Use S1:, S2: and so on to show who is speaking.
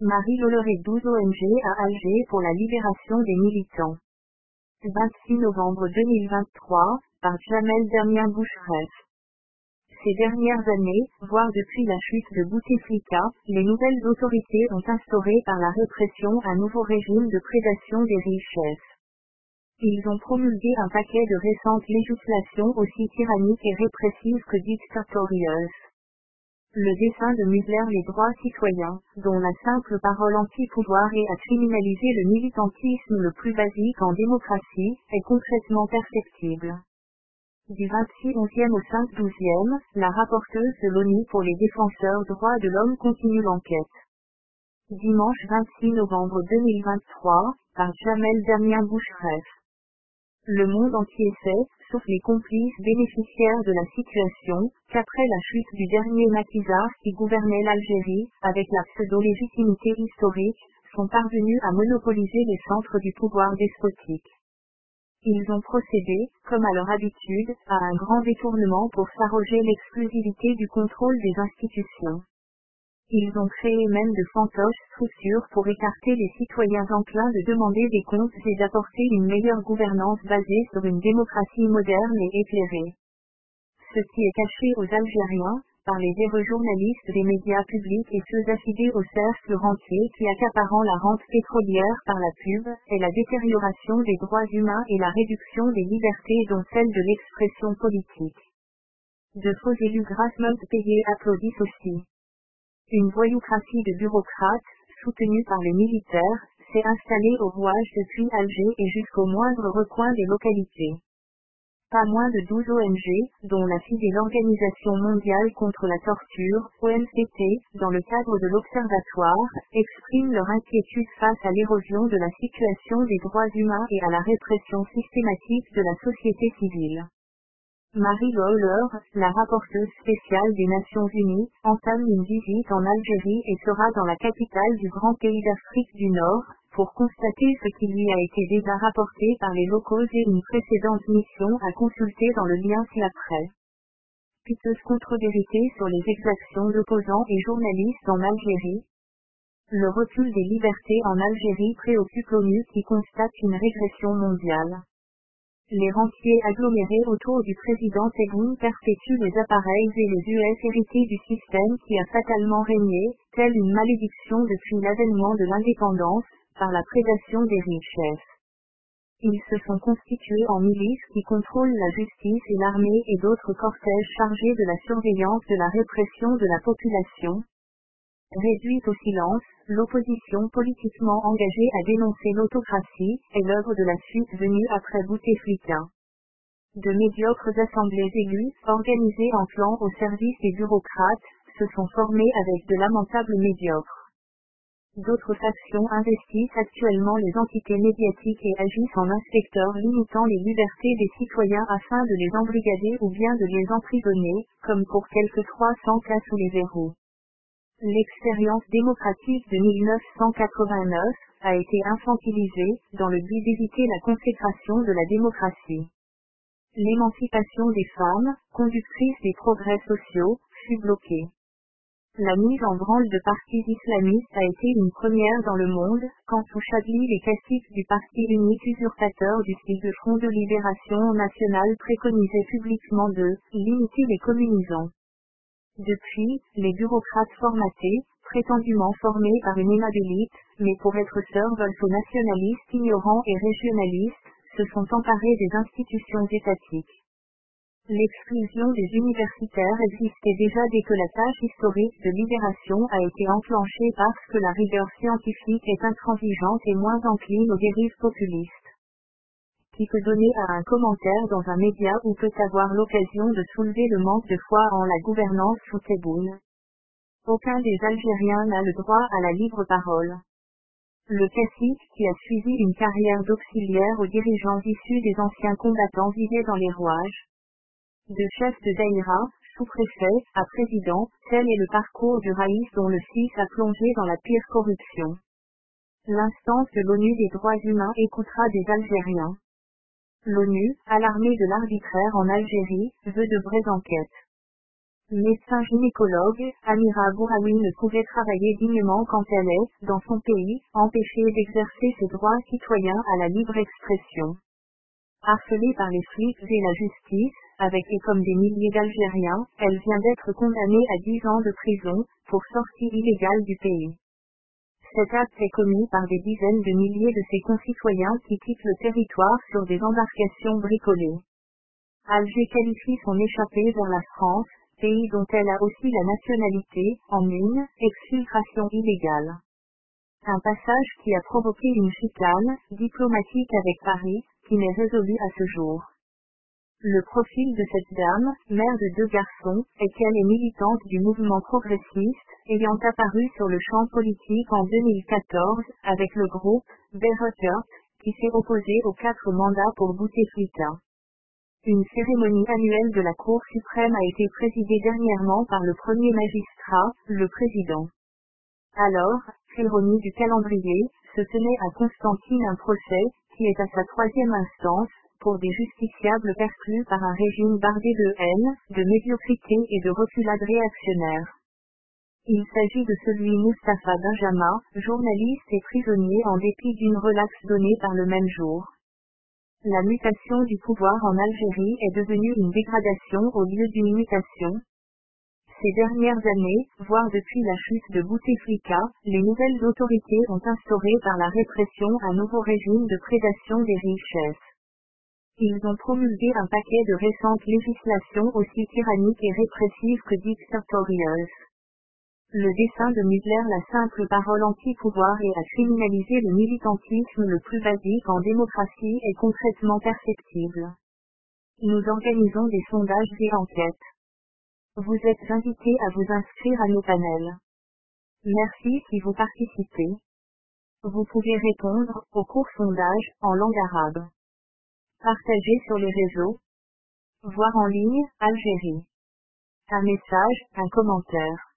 S1: Marie Lawlor et 12 ONG à Alger pour la libération des militants. 26 novembre 2023, par Jamel Damien Boucheref. Ces dernières années, voire depuis la chute de Bouteflika, les nouvelles autorités ont instauré par la répression un nouveau régime de prédation des richesses. Ils ont promulgué un paquet de récentes législations aussi tyranniques et répressives que dictatorieuses. Le dessein de museler les droits citoyens, dont la simple parole anti-pouvoir et à criminaliser le militantisme le plus basique en démocratie, est concrètement perceptible. Du 26/11e au 5/12e, la rapporteuse de l'ONU pour les défenseurs droits de l'homme continue l'enquête. Dimanche 26 novembre 2023, par Jamel Damien Boucheref. Le monde entier sait, sauf les complices bénéficiaires de la situation, qu'après la chute du dernier maquisard qui gouvernait l'Algérie, avec la pseudo-légitimité historique, sont parvenus à monopoliser les centres du pouvoir despotique. Ils ont procédé, comme à leur habitude, à un grand détournement pour s'arroger l'exclusivité du contrôle des institutions. Ils ont créé même de fantoches structures pour écarter les citoyens enclins de demander des comptes et d'apporter une meilleure gouvernance basée sur une démocratie moderne et éclairée. Ceci est caché aux Algériens, par les véreux journalistes des médias publics et ceux affidés au cercle rentier qui accaparant la rente pétrolière par la pub, et la détérioration des droits humains et la réduction des libertés dont celle de l'expression politique. De faux élus grassement payés applaudissent aussi. Une voyoucratie de bureaucrates, soutenue par les militaires, s'est installée au rouage depuis Alger et jusqu'au moindre recoin des localités. Pas moins de 12 ONG, dont la FIDE et l'Organisation mondiale contre la torture, OMCT, dans le cadre de l'Observatoire, expriment leur inquiétude face à l'érosion de la situation des droits humains et à la répression systématique de la société civile. Marie Lawlor, la rapporteuse spéciale des Nations Unies, entame une visite en Algérie et sera dans la capitale du grand pays d'Afrique du Nord, pour constater ce qui lui a été déjà rapporté par les locaux et une précédente mission à consulter dans le lien ci-après. Piteuse contre-vérité sur les exactions d'opposants et journalistes en Algérie. Le recul des libertés en Algérie préoccupe l'ONU qui constate une régression mondiale. Les rentiers agglomérés autour du président Tebboune perpétuent les appareils et les US hérités du système qui a fatalement régné, telle une malédiction depuis l'avènement de l'indépendance, par la prédation des richesses. Ils se sont constitués en milices qui contrôlent la justice et l'armée et d'autres cortèges chargés de la surveillance de la répression de la population. Réduite au silence, l'opposition politiquement engagée à dénoncer l'autocratie est l'œuvre de la suite venue après Bouteflika. De médiocres assemblées élues, organisées en clans au service des bureaucrates, se sont formées avec de lamentables médiocres. D'autres factions investissent actuellement les entités médiatiques et agissent en inspecteurs limitant les libertés des citoyens afin de les embrigader ou bien de les emprisonner, comme pour quelques 300 cas sous les verrous. L'expérience démocratique de 1989 a été infantilisée, dans le but d'éviter la consécration de la démocratie. L'émancipation des femmes, conductrice des progrès sociaux, fut bloquée. La mise en branle de partis islamistes a été une première dans le monde, quand sous Chadli les caciques du parti unique usurpateur du style de Front de Libération Nationale préconisaient publiquement de limiter les communisants. Depuis, les bureaucrates formatés, prétendument formés par une élite, mais pour être serviles aux nationalistes ignorants et régionalistes, se sont emparés des institutions étatiques. L'exclusion des universitaires existait déjà dès que la tâche historique de libération a été enclenchée parce que la rigueur scientifique est intransigeante et moins encline aux dérives populistes. Qui peut donner à un commentaire dans un média ou peut avoir l'occasion de soulever le manque de foi en la gouvernance sous Tebboune. Aucun des Algériens n'a le droit à la libre parole. Le cacique qui a suivi une carrière d'auxiliaire aux dirigeants issus des anciens combattants vivait dans les rouages. De chef de daïra, sous-préfet, à président, tel est le parcours du raïs dont le fils a plongé dans la pire corruption. L'instance de l'ONU des droits humains écoutera des Algériens. L'ONU, alarmée de l'arbitraire en Algérie, veut de vraies enquêtes. Médecin gynécologue, Amira Bouraoui ne pouvait travailler dignement quand elle est, dans son pays, empêchée d'exercer ses droits citoyens à la libre expression. Harcelée par les flics et la justice, avec et comme des milliers d'Algériens, elle vient d'être condamnée à 10 ans de prison, pour sortie illégale du pays. Cet acte est commis par des dizaines de milliers de ses concitoyens qui quittent le territoire sur des embarcations bricolées. Alger qualifie son échappée vers la France, pays dont elle a aussi la nationalité, en une exfiltration illégale. Un passage qui a provoqué une chicane diplomatique avec Paris, qui n'est résolue à ce jour. Le profil de cette dame, mère de 2 garçons, est qu'elle est militante du mouvement progressiste, ayant apparu sur le champ politique en 2014, avec le groupe Berrutert, qui s'est opposé aux 4 mandats pour Bouteflika. Une cérémonie annuelle de la Cour suprême a été présidée dernièrement par le premier magistrat, le président. Alors, ironie du calendrier, se tenait à Constantine un procès, qui est à sa 3e instance, pour des justiciables perclus par un régime bardé de haine, de médiocrité et de reculade réactionnaire. Il s'agit de celui Moustapha Benjama, journaliste et prisonnier en dépit d'une relaxe donnée par le même jour. La mutation du pouvoir en Algérie est devenue une dégradation au lieu d'une mutation. Ces dernières années, voire depuis la chute de Bouteflika, les nouvelles autorités ont instauré par la répression un nouveau régime de prédation des richesses. Ils ont promulgué un paquet de récentes législations aussi tyranniques et répressives que dictatoriales. Le dessein de museler la simple parole anti-pouvoir et à criminaliser le militantisme le plus basique en démocratie est concrètement perceptible. Nous organisons des sondages et enquêtes. Vous êtes invités à vous inscrire à nos panels. Merci si vous participez. Vous pouvez répondre au court sondage en langue arabe. Partagez sur les réseaux. Voir en ligne, Algérie. Un message, un commentaire.